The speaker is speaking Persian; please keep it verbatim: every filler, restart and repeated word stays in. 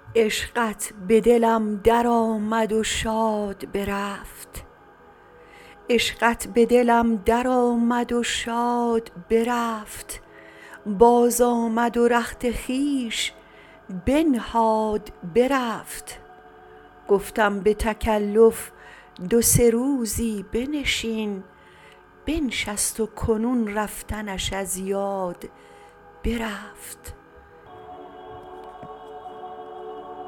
عشقت به دلم در آمد و شاد برفت عشقت به دلم در آمد و شاد برفت باز آمد و رخت خویش بنهاد برفت گفتم به تکلف دو سه روزی بنشین بنشست و کنون رفتنش از یاد برفت